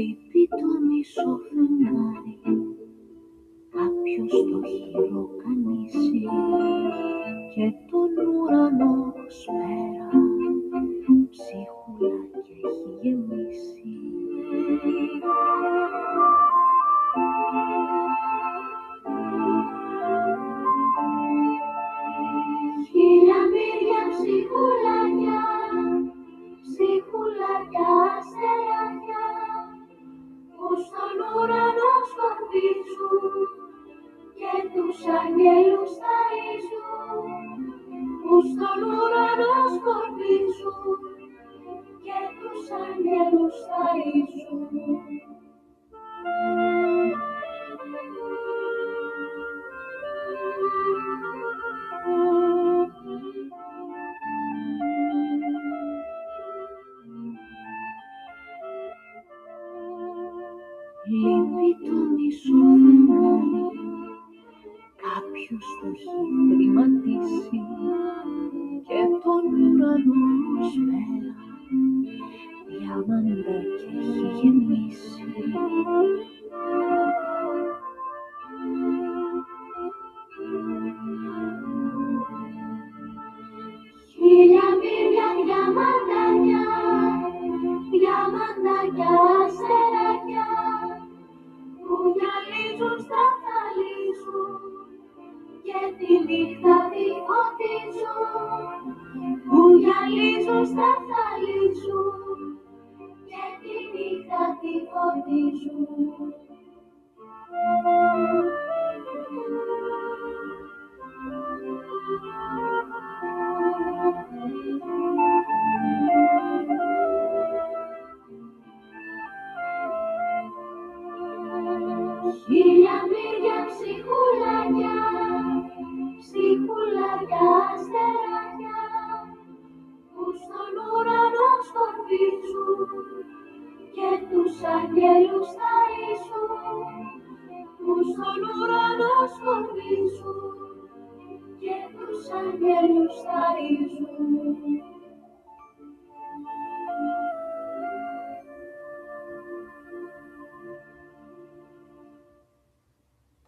Λείπει το μισό φεγγάρι, κάποιος το χειροκανήσει και τον ουρανό σπέρα ψίχουλακια έχει γεμίσει. Χίλια μύρια ψιχουλάκια, ψιχουλάκια αστεράκια, που στον ουρανό σκορπίζουν και τους αγγέλους ταΐζουν, που στον ουρανό σκορπίζουν και τους αγγέλους ταΐζουν. Λείπει το μισό φεγγάρι, κάποιος το έχει δρυματίσει και τον ουρανό σφαίρα διαμαντάκια έχει γεμίσει. Χίλια μύρια διαμαντάκια, διαμαντάκια αστεράκια, που γυαλίζουν, στραθαλίζουν και τη νύχτα τη φωτίζουν, που γυαλίζουν, στραθαλίζουν και τη νύχτα τη φωτίζουν. Χίλια μύρια ψιχουλάκια, ψιχουλάκια αστεράκια, που στον ουρανό σκορπίζουν και τους αγγέλους ταΐζουν, που στον ουρανό σκορπίζουν και τους αγγέλους ταΐζουν.